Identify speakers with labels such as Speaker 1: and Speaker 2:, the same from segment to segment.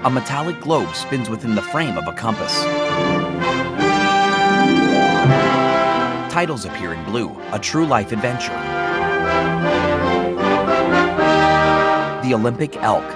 Speaker 1: A metallic globe spins within the frame of a compass. Titles appear in blue, a true life adventure. The Olympic Elk.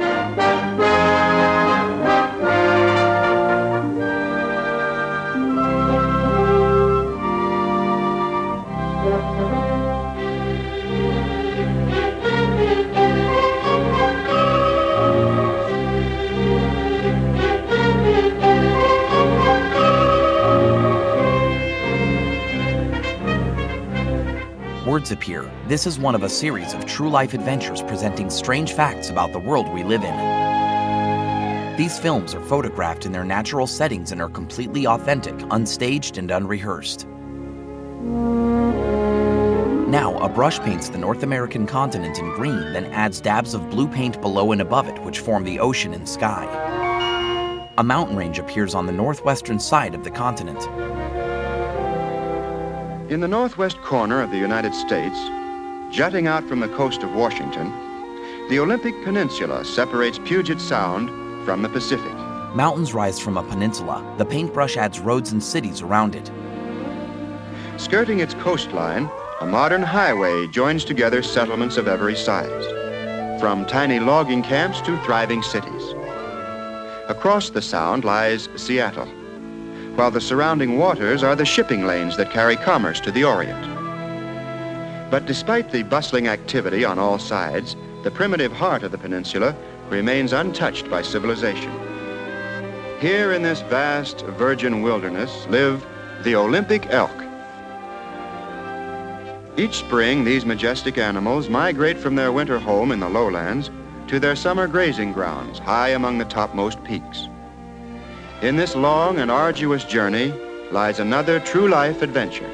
Speaker 1: Words appear. This is one of a series of true life adventures presenting strange facts about the world we live in. These films are photographed in their natural settings and are completely authentic, unstaged, and unrehearsed. Now, a brush paints the North American continent in green, then adds dabs of blue paint below and above it, which form the ocean and sky. A mountain range appears on the northwestern side of the continent.
Speaker 2: In the northwest corner of the United States, jutting out from the coast of Washington, the Olympic Peninsula separates Puget Sound from the Pacific.
Speaker 1: Mountains rise from a peninsula. The paintbrush adds roads and cities around it.
Speaker 2: Skirting its coastline, a modern highway joins together settlements of every size, from tiny logging camps to thriving cities. Across the Sound lies Seattle, while the surrounding waters are the shipping lanes that carry commerce to the Orient. But despite the bustling activity on all sides, the primitive heart of the peninsula remains untouched by civilization. Here in this vast virgin wilderness live the Olympic elk. Each spring, these majestic animals migrate from their winter home in the lowlands to their summer grazing grounds high among the topmost peaks. In this long and arduous journey lies another true life adventure.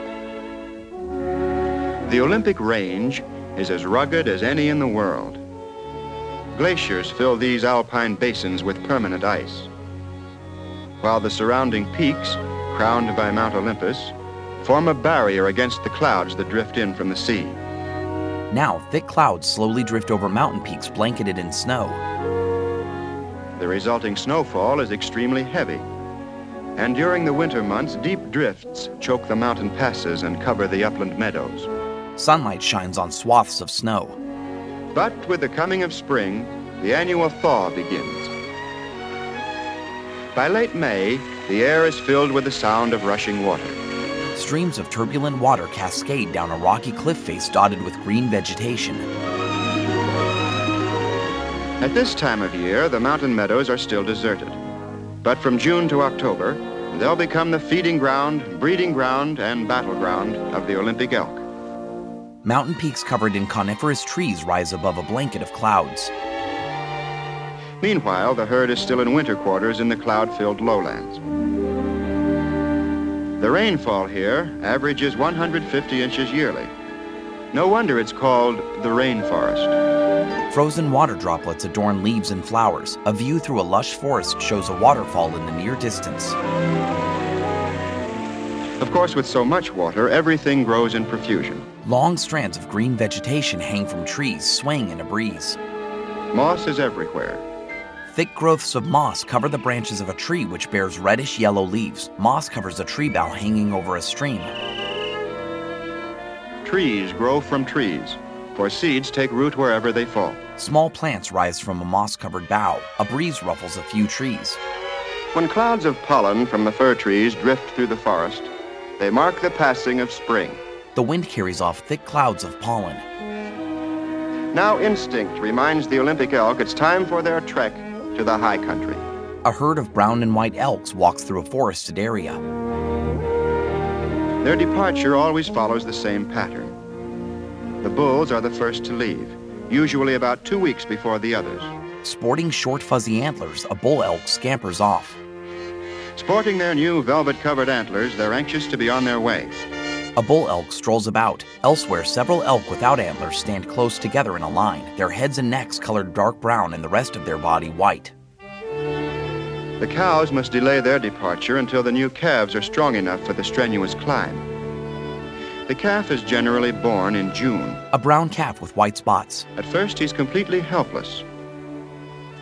Speaker 2: The Olympic Range is as rugged as any in the world. Glaciers fill these alpine basins with permanent ice, while the surrounding peaks, crowned by Mount Olympus, form a barrier against the clouds that drift in from the sea.
Speaker 1: Now, thick clouds slowly drift over mountain peaks blanketed in snow.
Speaker 2: The resulting snowfall is extremely heavy, and during the winter months, deep drifts choke the mountain passes and cover the upland meadows.
Speaker 1: Sunlight shines on swaths of snow.
Speaker 2: But with the coming of spring, the annual thaw begins. By late May, the air is filled with the sound of rushing water.
Speaker 1: Streams of turbulent water cascade down a rocky cliff face dotted with green vegetation.
Speaker 2: At this time of year, the mountain meadows are still deserted. But from June to October, they'll become the feeding ground, breeding ground, and battleground of the Olympic elk.
Speaker 1: Mountain peaks covered in coniferous trees rise above a blanket of clouds.
Speaker 2: Meanwhile, the herd is still in winter quarters in the cloud-filled lowlands. The rainfall here averages 150 inches yearly. No wonder it's called the rainforest.
Speaker 1: Frozen water droplets adorn leaves and flowers. A view through a lush forest shows a waterfall in the near distance.
Speaker 2: Of course, with so much water, everything grows in profusion.
Speaker 1: Long strands of green vegetation hang from trees, swaying in a breeze.
Speaker 2: Moss is everywhere.
Speaker 1: Thick growths of moss cover the branches of a tree which bears reddish-yellow leaves. Moss covers a tree bough hanging over a stream.
Speaker 2: Trees grow from trees, for seeds take root wherever they fall.
Speaker 1: Small plants rise from a moss-covered bough. A breeze ruffles a few trees.
Speaker 2: When clouds of pollen from the fir trees drift through the forest, they mark the passing of spring.
Speaker 1: The wind carries off thick clouds of pollen.
Speaker 2: Now instinct reminds the Olympic elk it's time for their trek to the high country.
Speaker 1: A herd of brown and white elks walks through a forested area.
Speaker 2: Their departure always follows the same pattern. The bulls are the first to leave, usually about 2 weeks before the others.
Speaker 1: Sporting short fuzzy antlers, a bull elk scampers off.
Speaker 2: Sporting their new velvet-covered antlers, they're anxious to be on their way.
Speaker 1: A bull elk strolls about. Elsewhere, several elk without antlers stand close together in a line, their heads and necks colored dark brown and the rest of their body white.
Speaker 2: The cows must delay their departure until the new calves are strong enough for the strenuous climb. The calf is generally born in June.
Speaker 1: A brown calf with white spots.
Speaker 2: At first, he's completely helpless.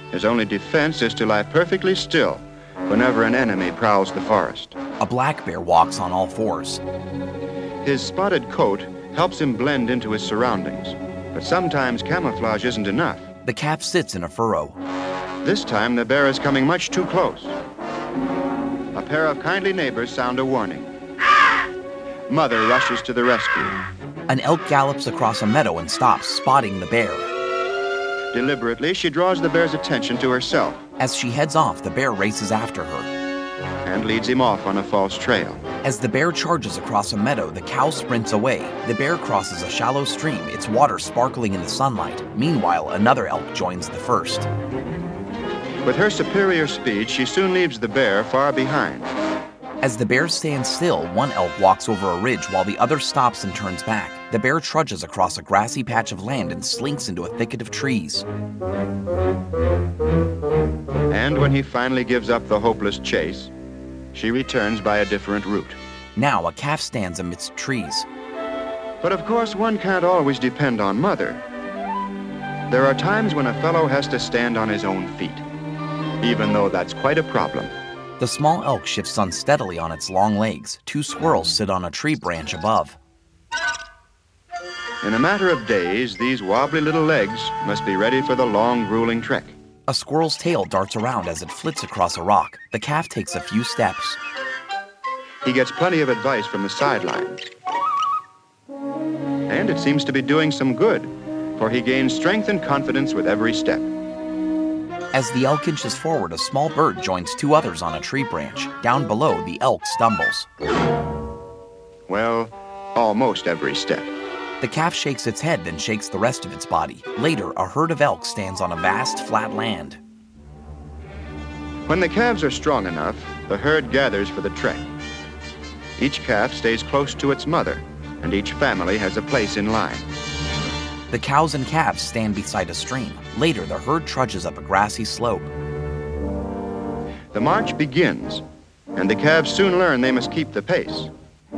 Speaker 2: His only defense is to lie perfectly still whenever an enemy prowls the forest.
Speaker 1: A black bear walks on all fours.
Speaker 2: His spotted coat helps him blend into his surroundings, but sometimes camouflage isn't enough.
Speaker 1: The calf sits in a furrow.
Speaker 2: This time, the bear is coming much too close. A pair of kindly neighbors sound a warning. Mother rushes to the rescue.
Speaker 1: An elk gallops across a meadow and stops, spotting the bear.
Speaker 2: Deliberately, she draws the bear's attention to herself.
Speaker 1: As she heads off, the bear races after her
Speaker 2: and leads him off on a false trail.
Speaker 1: As the bear charges across a meadow, the cow sprints away. The bear crosses a shallow stream, its water sparkling in the sunlight. Meanwhile, another elk joins the first.
Speaker 2: With her superior speed, she soon leaves the bear far behind.
Speaker 1: As the bear stands still, one elk walks over a ridge while the other stops and turns back. The bear trudges across a grassy patch of land and slinks into a thicket of trees.
Speaker 2: And when he finally gives up the hopeless chase, she returns by a different route.
Speaker 1: Now a calf stands amidst trees.
Speaker 2: But of course, one can't always depend on Mother. There are times when a fellow has to stand on his own feet, even though that's quite a problem.
Speaker 1: The small elk shifts unsteadily on its long legs. Two squirrels sit on a tree branch above.
Speaker 2: In a matter of days, these wobbly little legs must be ready for the long, grueling trek.
Speaker 1: A squirrel's tail darts around as it flits across a rock. The calf takes a few steps.
Speaker 2: He gets plenty of advice from the sidelines. And it seems to be doing some good, for he gains strength and confidence with every step.
Speaker 1: As the elk inches forward, a small bird joins two others on a tree branch. Down below, the elk stumbles.
Speaker 2: Well, almost every step.
Speaker 1: The calf shakes its head, then shakes the rest of its body. Later, a herd of elk stands on a vast, flat land.
Speaker 2: When the calves are strong enough, the herd gathers for the trek. Each calf stays close to its mother, and each family has a place in line.
Speaker 1: The cows and calves stand beside a stream. Later, the herd trudges up a grassy slope.
Speaker 2: The march begins, and the calves soon learn they must keep the pace.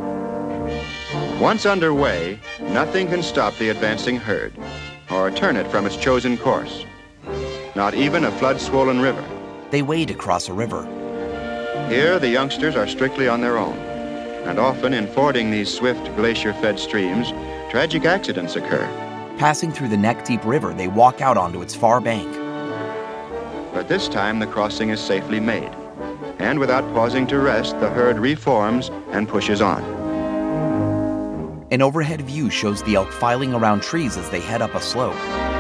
Speaker 2: Once underway, nothing can stop the advancing herd or turn it from its chosen course. Not even a flood-swollen river.
Speaker 1: They wade across a river.
Speaker 2: Here, the youngsters are strictly on their own, and often in fording these swift, glacier-fed streams, tragic accidents occur.
Speaker 1: Passing through the neck-deep river, they walk out onto its far bank.
Speaker 2: But this time, the crossing is safely made, and without pausing to rest, the herd reforms and pushes on.
Speaker 1: An overhead view shows the elk filing around trees as they head up a slope.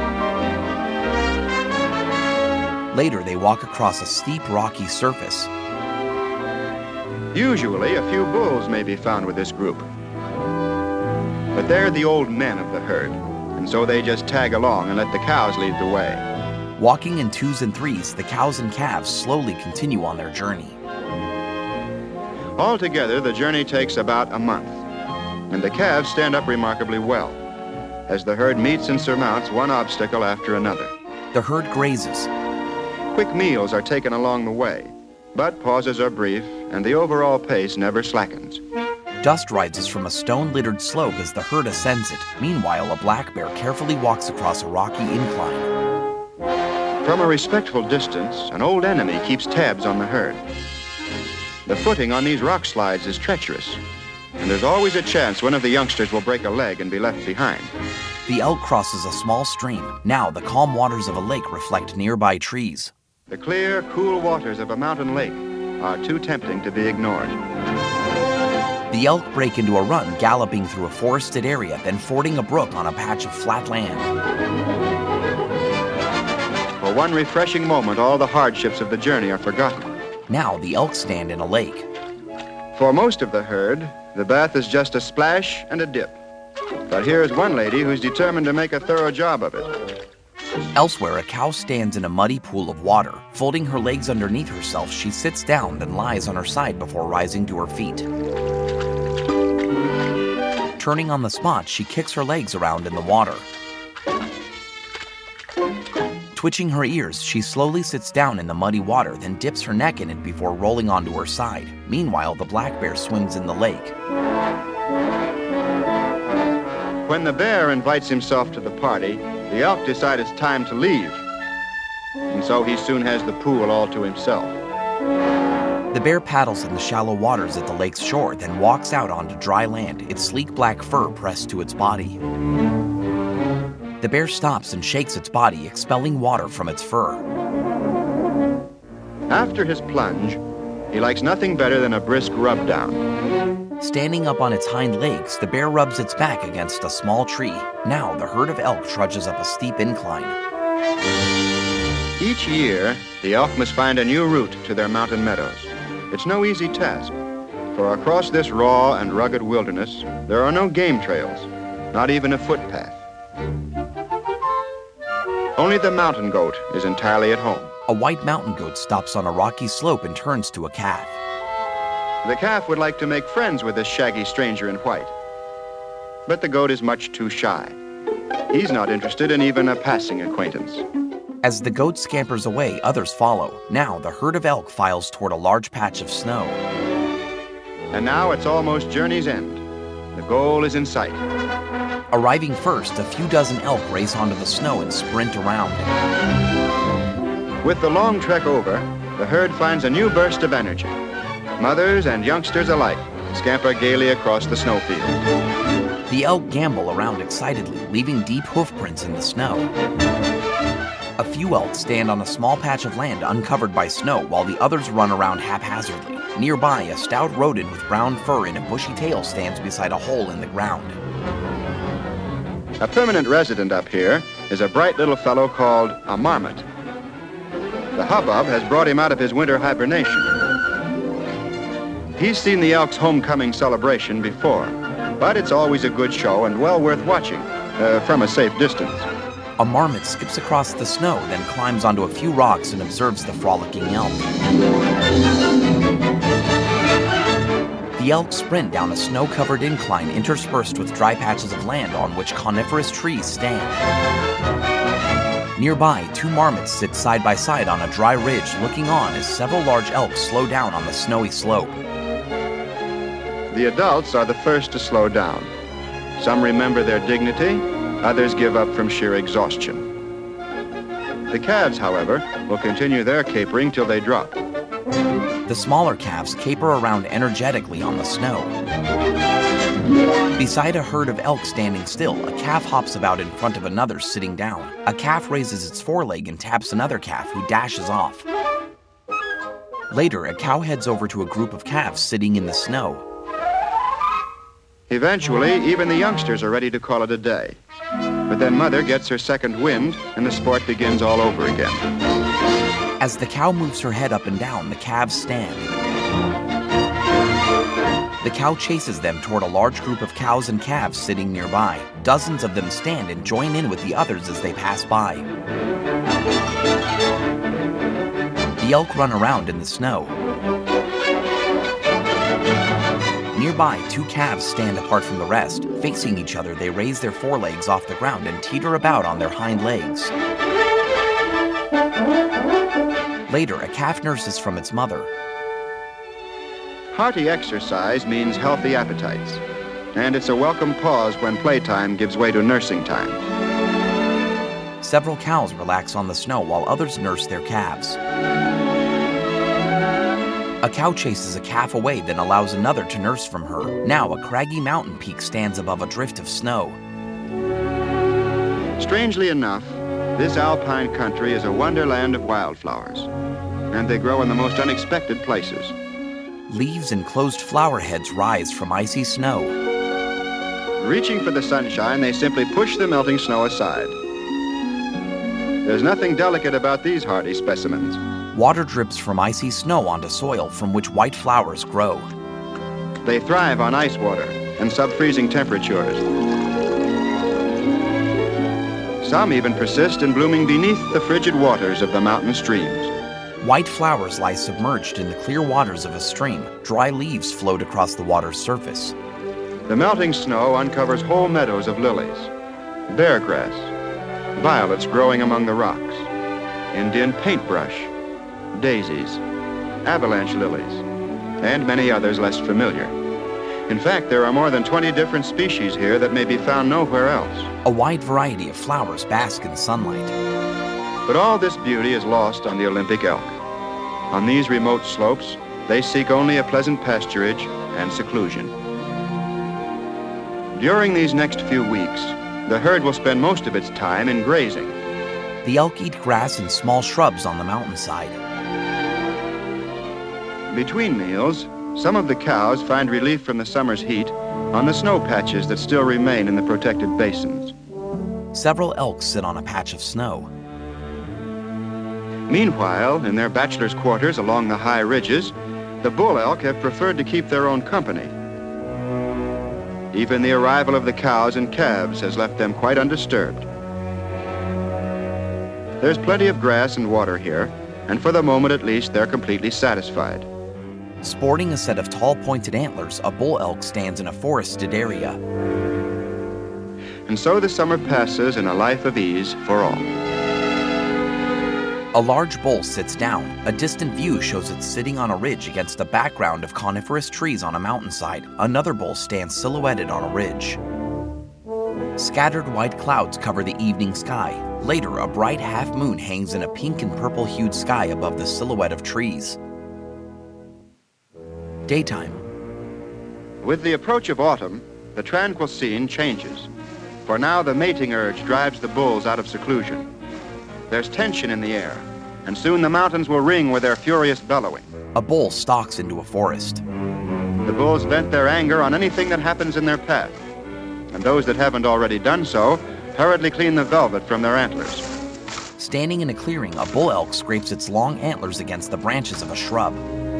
Speaker 1: Later, they walk across a steep, rocky surface.
Speaker 2: Usually, a few bulls may be found with this group. But they're the old men of the herd, and so they just tag along and let the cows lead the way.
Speaker 1: Walking in twos and threes, the cows and calves slowly continue on their journey.
Speaker 2: Altogether, the journey takes about a month, and the calves stand up remarkably well, as the herd meets and surmounts one obstacle after another.
Speaker 1: The herd grazes.
Speaker 2: Quick meals are taken along the way, but pauses are brief, and the overall pace never slackens.
Speaker 1: Dust rises from a stone-littered slope as the herd ascends it. Meanwhile, a black bear carefully walks across a rocky incline.
Speaker 2: From a respectful distance, an old enemy keeps tabs on the herd. The footing on these rock slides is treacherous, and there's always a chance one of the youngsters will break a leg and be left behind.
Speaker 1: The elk crosses a small stream. Now, the calm waters of a lake reflect nearby trees.
Speaker 2: The clear, cool waters of a mountain lake are too tempting to be ignored.
Speaker 1: The elk break into a run, galloping through a forested area, then fording a brook on a patch of flat land.
Speaker 2: For one refreshing moment, all the hardships of the journey are forgotten.
Speaker 1: Now, the elk stand in a lake.
Speaker 2: For most of the herd, the bath is just a splash and a dip. But here's one lady who's determined to make a thorough job of it.
Speaker 1: Elsewhere, a cow stands in a muddy pool of water. Folding her legs underneath herself, she sits down, then lies on her side before rising to her feet. Turning on the spot, she kicks her legs around in the water. Twitching her ears, she slowly sits down in the muddy water, then dips her neck in it before rolling onto her side. Meanwhile, the black bear swims in the lake.
Speaker 2: When the bear invites himself to the party, the elk decide it's time to leave. and so he soon has the pool all to himself.
Speaker 1: The bear paddles in the shallow waters at the lake's shore, then walks out onto dry land, its sleek black fur pressed to its body. The bear stops and shakes its body, expelling water from its fur.
Speaker 2: After his plunge, he likes nothing better than a brisk rub-down.
Speaker 1: Standing up on its hind legs, the bear rubs its back against a small tree. Now the herd of elk trudges up a steep incline.
Speaker 2: Each year, the elk must find a new route to their mountain meadows. It's no easy task, for across this raw and rugged wilderness, there are no game trails, not even a footpath. Only the mountain goat is entirely at home.
Speaker 1: A white mountain goat stops on a rocky slope and turns to a calf.
Speaker 2: The calf would like to make friends with this shaggy stranger in white, but the goat is much too shy. He's not interested in even a passing acquaintance.
Speaker 1: As the goat scampers away, others follow. Now the herd of elk files toward a large patch of snow.
Speaker 2: And now it's almost journey's end. The goal is in sight.
Speaker 1: Arriving first, a few dozen elk race onto the snow and sprint around.
Speaker 2: With the long trek over, the herd finds a new burst of energy. Mothers and youngsters alike scamper gaily across the snowfield.
Speaker 1: The elk gambol around excitedly, leaving deep hoof prints in the snow. A few elk stand on a small patch of land uncovered by snow while the others run around haphazardly. Nearby, a stout rodent with brown fur and a bushy tail stands beside a hole in the ground.
Speaker 2: A permanent resident up here is a bright little fellow called a marmot. The hubbub has brought him out of his winter hibernation. He's seen the elk's homecoming celebration before, but it's always a good show and well worth watching from a safe distance.
Speaker 1: A marmot skips across the snow, then climbs onto a few rocks and observes the frolicking elk. The elk sprint down a snow-covered incline interspersed with dry patches of land on which coniferous trees stand. Nearby, two marmots sit side by side on a dry ridge looking on as several large elk slow down on the snowy slope.
Speaker 2: The adults are the first to slow down. Some remember their dignity, others give up from sheer exhaustion. The calves, however, will continue their capering till they drop.
Speaker 1: The smaller calves caper around energetically on the snow. Beside a herd of elk standing still, a calf hops about in front of another sitting down. A calf raises its foreleg and taps another calf, who dashes off. Later, a cow heads over to a group of calves sitting in the snow.
Speaker 2: Eventually, even the youngsters are ready to call it a day. But then Mother gets her second wind, and the sport begins all over again.
Speaker 1: As the cow moves her head up and down, the calves stand. The cow chases them toward a large group of cows and calves sitting nearby. Dozens of them stand and join in with the others as they pass by. The elk run around in the snow. Nearby, two calves stand apart from the rest. Facing each other, they raise their forelegs off the ground and teeter about on their hind legs. Later, a calf nurses from its mother.
Speaker 2: Hearty exercise means healthy appetites, and it's a welcome pause when playtime gives way to nursing time.
Speaker 1: Several cows relax on the snow while others nurse their calves. A cow chases a calf away, then allows another to nurse from her. Now, a craggy mountain peak stands above a drift of snow.
Speaker 2: Strangely enough, this alpine country is a wonderland of wildflowers, and they grow in the most unexpected places.
Speaker 1: Leaves and closed flower heads rise from icy snow.
Speaker 2: Reaching for the sunshine, they simply push the melting snow aside. There's nothing delicate about these hardy specimens.
Speaker 1: Water drips from icy snow onto soil from which white flowers grow.
Speaker 2: They thrive on ice water and sub-freezing temperatures. Some even persist in blooming beneath the frigid waters of the mountain streams.
Speaker 1: White flowers lie submerged in the clear waters of a stream. Dry leaves float across the water's surface.
Speaker 2: The melting snow uncovers whole meadows of lilies, bear grass, violets growing among the rocks, Indian paintbrush, daisies, avalanche lilies, and many others less familiar. In fact, there are more than 20 different species here that may be found nowhere else.
Speaker 1: A wide variety of flowers bask in sunlight.
Speaker 2: But all this beauty is lost on the Olympic elk. On these remote slopes, they seek only a pleasant pasturage and seclusion. During these next few weeks, the herd will spend most of its time in grazing.
Speaker 1: The elk eat grass and small shrubs on the mountainside.
Speaker 2: Between meals, some of the cows find relief from the summer's heat on the snow patches that still remain in the protected basins.
Speaker 1: Several elk sit on a patch of snow.
Speaker 2: Meanwhile, in their bachelor's quarters along the high ridges, the bull elk have preferred to keep their own company. Even the arrival of the cows and calves has left them quite undisturbed. There's plenty of grass and water here, and for the moment at least, they're completely satisfied.
Speaker 1: Sporting a set of tall pointed antlers, a bull elk stands in a forested area.
Speaker 2: And so the summer passes in a life of ease for all.
Speaker 1: A large bull sits down. A distant view shows it sitting on a ridge against a background of coniferous trees on a mountainside. Another bull stands silhouetted on a ridge. Scattered white clouds cover the evening sky. Later, a bright half moon hangs in a pink and purple hued sky above the silhouette of trees. Daytime.
Speaker 2: With the approach of autumn, the tranquil scene changes. For now, the mating urge drives the bulls out of seclusion. There's tension in the air, and soon the mountains will ring with their furious bellowing.
Speaker 1: A bull stalks into a forest.
Speaker 2: The bulls vent their anger on anything that happens in their path, and those that haven't already done so hurriedly clean the velvet from their antlers.
Speaker 1: Standing in a clearing, a bull elk scrapes its long antlers against the branches of a shrub.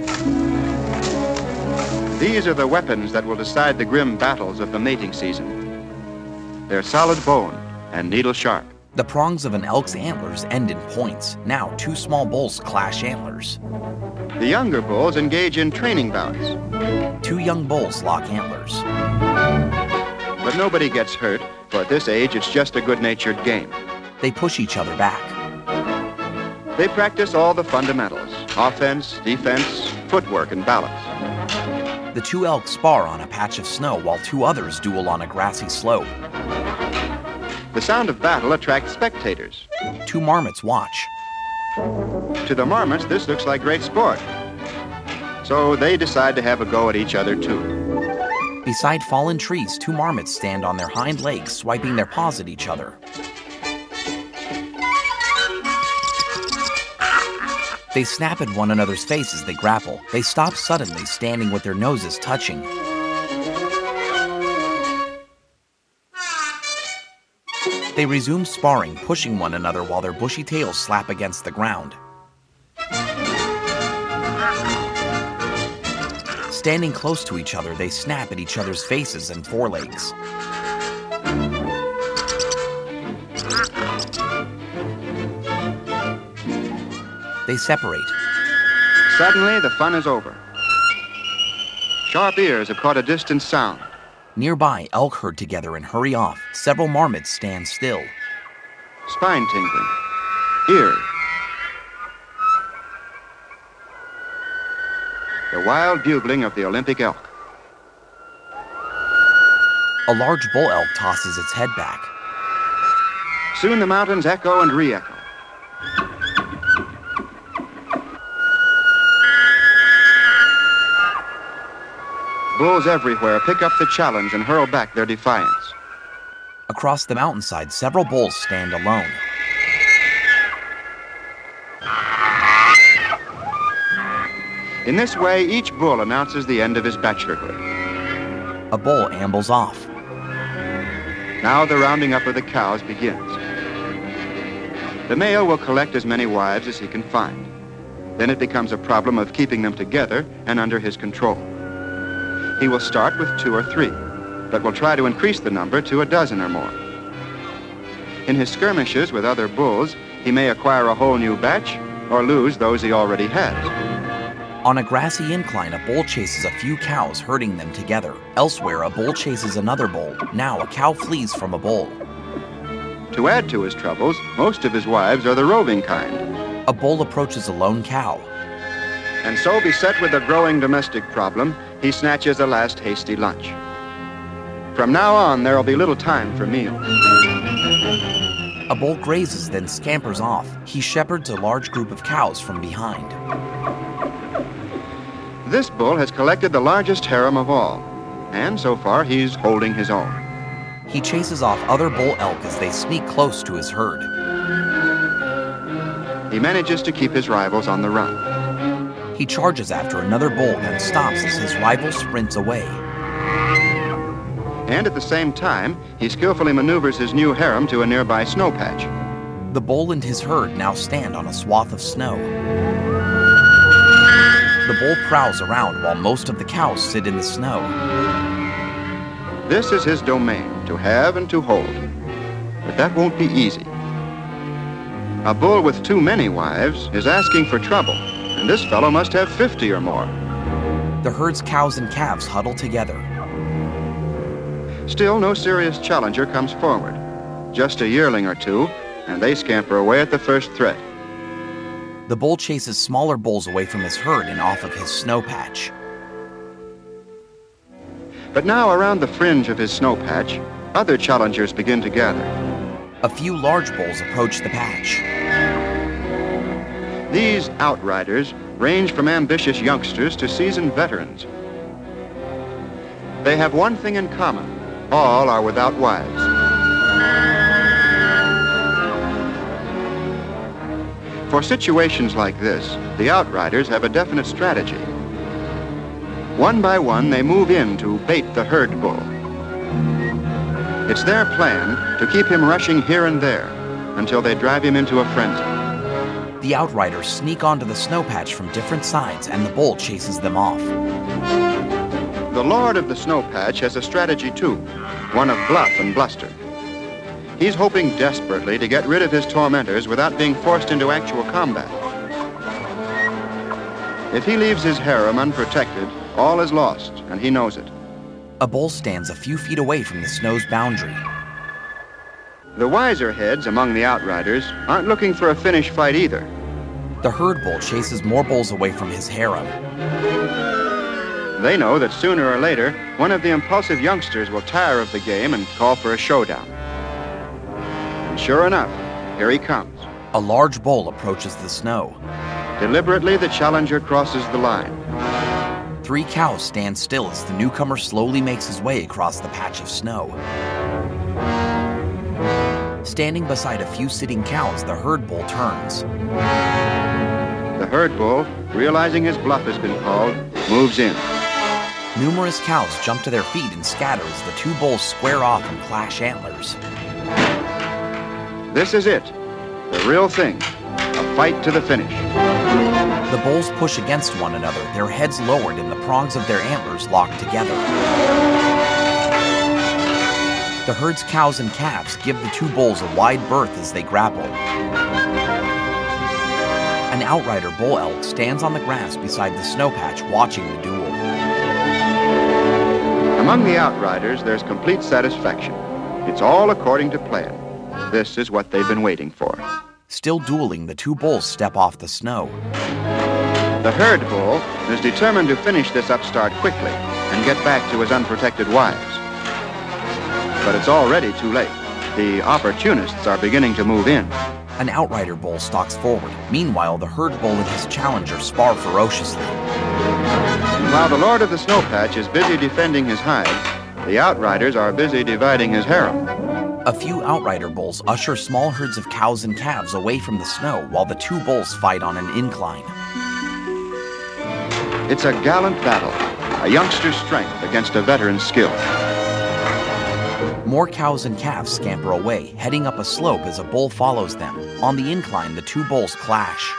Speaker 2: These are the weapons that will decide the grim battles of the mating season. They're solid bone and needle sharp.
Speaker 1: The prongs of an elk's antlers end in points. Now, two small bulls clash antlers.
Speaker 2: The younger bulls engage in training bouts.
Speaker 1: Two young bulls lock antlers.
Speaker 2: But nobody gets hurt, for at this age it's just a good-natured game.
Speaker 1: They push each other back.
Speaker 2: They practice all the fundamentals: offense, defense, footwork, and balance.
Speaker 1: The two elk spar on a patch of snow while two others duel on a grassy slope.
Speaker 2: The sound of battle attracts spectators.
Speaker 1: Two marmots watch.
Speaker 2: To the marmots, this looks like great sport. So they decide to have a go at each other, too.
Speaker 1: Beside fallen trees, two marmots stand on their hind legs, swiping their paws at each other. They snap at one another's face as they grapple. They stop suddenly, standing with their noses touching. They resume sparring, pushing one another while their bushy tails slap against the ground. Standing close to each other, they snap at each other's faces and forelegs. They separate.
Speaker 2: Suddenly, the fun is over. Sharp ears have caught a distant sound.
Speaker 1: Nearby, elk herd together and hurry off. Several marmots stand still.
Speaker 2: Spine tingling. Eerie. The wild bugling of the Olympic elk.
Speaker 1: A large bull elk tosses its head back.
Speaker 2: Soon the mountains echo and re-echo. Bulls everywhere pick up the challenge and hurl back their defiance.
Speaker 1: Across the mountainside, several bulls stand alone.
Speaker 2: In this way, each bull announces the end of his bachelorhood.
Speaker 1: A bull ambles off.
Speaker 2: Now the rounding up of the cows begins. The male will collect as many wives as he can find. Then it becomes a problem of keeping them together and under his control. He will start with 2 or 3, but will try to increase the number to a dozen or more. In his skirmishes with other bulls, he may acquire a whole new batch or lose those he already has.
Speaker 1: On a grassy incline, a bull chases a few cows, herding them together. Elsewhere, a bull chases another bull. Now, a cow flees from a bull.
Speaker 2: To add to his troubles, most of his wives are the roving kind.
Speaker 1: A bull approaches a lone cow.
Speaker 2: And so, beset with a growing domestic problem, he snatches a last hasty lunch. From now on, there will be little time for meals.
Speaker 1: A bull grazes, then scampers off. He shepherds a large group of cows from behind.
Speaker 2: This bull has collected the largest harem of all, and so far he's holding his own.
Speaker 1: He chases off other bull elk as they sneak close to his herd.
Speaker 2: He manages to keep his rivals on the run.
Speaker 1: He charges after another bull, then stops as his rival sprints away.
Speaker 2: And at the same time, he skillfully maneuvers his new harem to a nearby snow patch.
Speaker 1: The bull and his herd now stand on a swath of snow. The bull prowls around while most of the cows sit in the snow.
Speaker 2: This is his domain, to have and to hold. But that won't be easy. A bull with too many wives is asking for trouble, and this fellow must have 50 or more.
Speaker 1: The herd's cows and calves huddle together.
Speaker 2: Still, no serious challenger comes forward. Just a yearling or two, and they scamper away at the first threat.
Speaker 1: The bull chases smaller bulls away from his herd and off of his snow patch.
Speaker 2: But now, around the fringe of his snow patch, other challengers begin to gather.
Speaker 1: A few large bulls approach the patch.
Speaker 2: These outriders range from ambitious youngsters to seasoned veterans. They have one thing in common. All are without wives. For situations like this, the outriders have a definite strategy. One by one, they move in to bait the herd bull. It's their plan to keep him rushing here and there until they drive him into a frenzy.
Speaker 1: The outriders sneak onto the snow patch from different sides, and the bull chases them off.
Speaker 2: The Lord of the Snow Patch has a strategy too, one of bluff and bluster. He's hoping desperately to get rid of his tormentors without being forced into actual combat. If he leaves his harem unprotected, all is lost, and he knows it.
Speaker 1: A bull stands a few feet away from the snow's boundary.
Speaker 2: The wiser heads among the outriders aren't looking for a finish fight either.
Speaker 1: The herd bull chases more bulls away from his harem.
Speaker 2: They know that sooner or later, one of the impulsive youngsters will tire of the game and call for a showdown. And sure enough, here he comes.
Speaker 1: A large bull approaches the snow.
Speaker 2: Deliberately, the challenger crosses the line.
Speaker 1: 3 cows stand still as the newcomer slowly makes his way across the patch of snow. Standing beside a few sitting cows, the herd bull turns.
Speaker 2: The herd bull, realizing his bluff has been called, moves in.
Speaker 1: Numerous cows jump to their feet and scatter as the 2 bulls square off and clash antlers.
Speaker 2: This is it, the real thing, a fight to the finish.
Speaker 1: The bulls push against one another, their heads lowered and the prongs of their antlers locked together. The herd's cows and calves give the 2 bulls a wide berth as they grapple. An outrider bull elk stands on the grass beside the snow patch watching the duel.
Speaker 2: Among the outriders, there's complete satisfaction. It's all according to plan. This is what they've been waiting for.
Speaker 1: Still dueling, the 2 bulls step off the snow.
Speaker 2: The herd bull is determined to finish this upstart quickly and get back to his unprotected wives. But it's already too late. The opportunists are beginning to move in.
Speaker 1: An outrider bull stalks forward. Meanwhile, the herd bull and his challenger spar ferociously.
Speaker 2: While the Lord of the Snow Patch is busy defending his hide, the outriders are busy dividing his harem.
Speaker 1: A few outrider bulls usher small herds of cows and calves away from the snow while the 2 bulls fight on an incline.
Speaker 2: It's a gallant battle, a youngster's strength against a veteran's skill.
Speaker 1: More cows and calves scamper away, heading up a slope as a bull follows them. On the incline, the 2 bulls clash.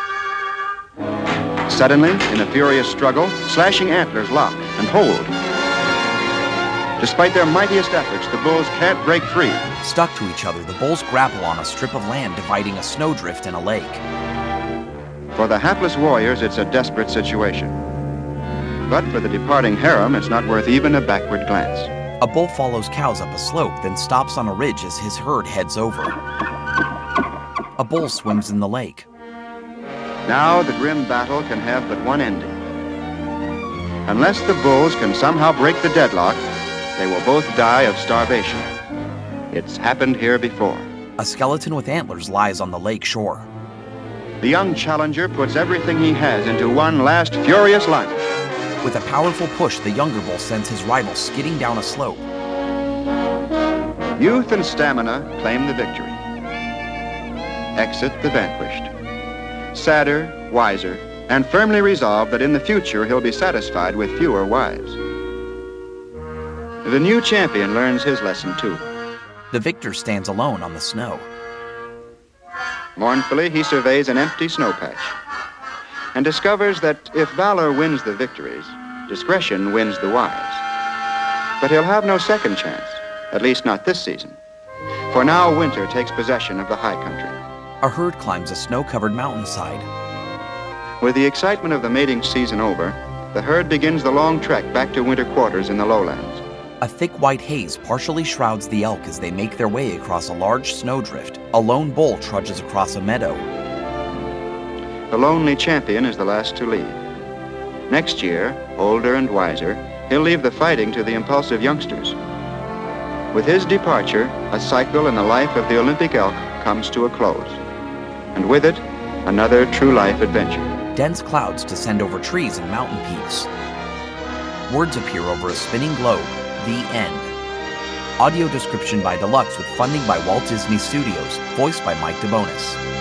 Speaker 2: Suddenly, in a furious struggle, slashing antlers lock and hold. Despite their mightiest efforts, the bulls can't break free.
Speaker 1: Stuck to each other, the bulls grapple on a strip of land dividing a snowdrift and a lake.
Speaker 2: For the hapless warriors, it's a desperate situation. But for the departing harem, it's not worth even a backward glance.
Speaker 1: A bull follows cows up a slope, then stops on a ridge as his herd heads over. A bull swims in the lake.
Speaker 2: Now the grim battle can have but one ending. Unless the bulls can somehow break the deadlock, they will both die of starvation. It's happened here before.
Speaker 1: A skeleton with antlers lies on the lake shore.
Speaker 2: The young challenger puts everything he has into one last furious lunge.
Speaker 1: With a powerful push, the younger bull sends his rival skidding down a slope.
Speaker 2: Youth and stamina claim the victory. Exit the vanquished. Sadder, wiser, and firmly resolved that in the future he'll be satisfied with fewer wives. The new champion learns his lesson too.
Speaker 1: The victor stands alone on the snow.
Speaker 2: Mournfully, he surveys an empty snow patch and discovers that if valor wins the victories, discretion wins the wives. But he'll have no second chance, at least not this season, for now winter takes possession of the high country.
Speaker 1: A herd climbs a snow-covered mountainside.
Speaker 2: With the excitement of the mating season over, the herd begins the long trek back to winter quarters in the lowlands.
Speaker 1: A thick white haze partially shrouds the elk as they make their way across a large snowdrift. A lone bull trudges across a meadow.
Speaker 2: The lonely champion is the last to leave. Next year, older and wiser, he'll leave the fighting to the impulsive youngsters. With his departure, a cycle in the life of the Olympic elk comes to a close, and with it, another true life adventure.
Speaker 1: Dense clouds descend over trees and mountain peaks. Words appear over a spinning globe. The end. Audio description by Deluxe with funding by Walt Disney Studios, voiced by Mike DeBonis.